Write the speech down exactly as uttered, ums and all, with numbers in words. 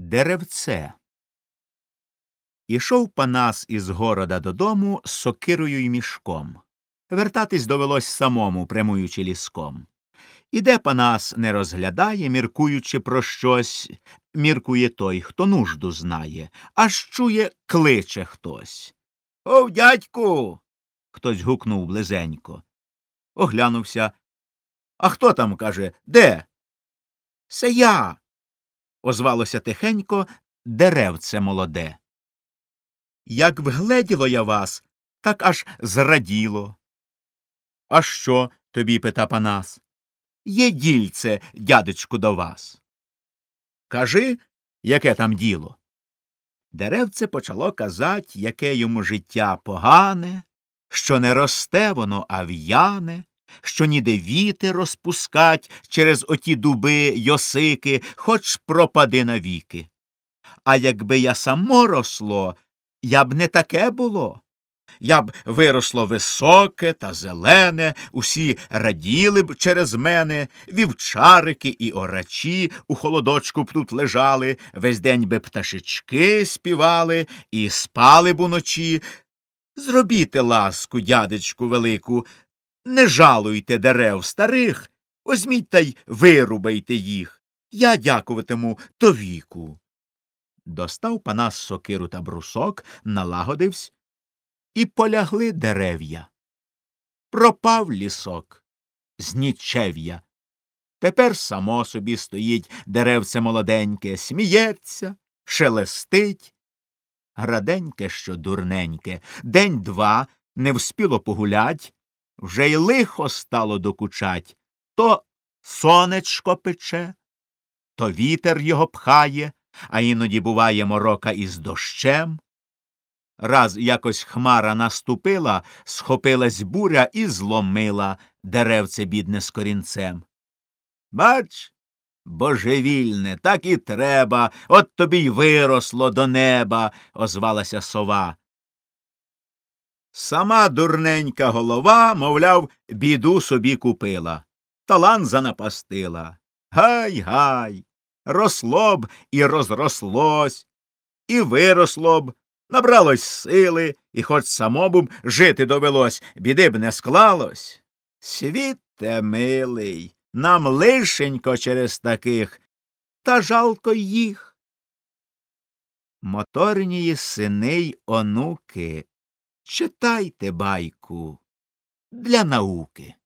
Деревце. Ішов Панас із города додому з сокирою й мішком. Вертатись довелось самому, прямуючи ліском. Іде Панас, не розглядає, міркуючи про щось, міркує той, хто нужду знає, аж чує, кличе хтось. — Ов, дядьку! — хтось гукнув близенько. Оглянувся. — А хто там, каже, де? — Се я! — озвалося тихенько деревце молоде. Як вгледіло я вас, так аж зраділо. — А що? — тобі пита Панас. — Є дільце, дядечку, до вас. — Кажи, яке там діло. Деревце почало казать, яке йому життя погане, що не росте воно, а в'яне, що ніде вітер розпускать через оті дуби й осики, хоч пропади навіки. А якби я само росло, я б не таке було. Я б виросло високе та зелене, усі раділи б через мене, вівчарики і орачі у холодочку б тут лежали, весь день би пташечки співали і спали б уночі. Зробіте ласку, дядечку велику, не жалуйте дерев старих, возьміть та й вирубайте їх. Я дякуватиму до віку. Достав Панас сокиру та брусок, налагодивсь, і полягли дерев'я. Пропав лісок, знічев'я. Тепер само собі стоїть деревце молоденьке, сміється, шелестить. Граденьке, що дурненьке, день-два не вспіло погулять, вже й лихо стало докучать. То сонечко пече, то вітер його пхає, а іноді буває морока із дощем. Раз якось хмара наступила, схопилась буря і зломила деревце бідне з корінцем. Бач, божевільне, так і треба, от тобі й виросло до неба, озвалася сова. Сама дурненька голова, мовляв, біду собі купила, талан занапастила. Гай-гай, росло б і розрослось, і виросло б, набралось сили, і хоч самому б жити довелось, біди б не склалось. Світе милий, нам лишенько через таких, та жалко їх. Моторнії сини й онуки, читайте байку для науки.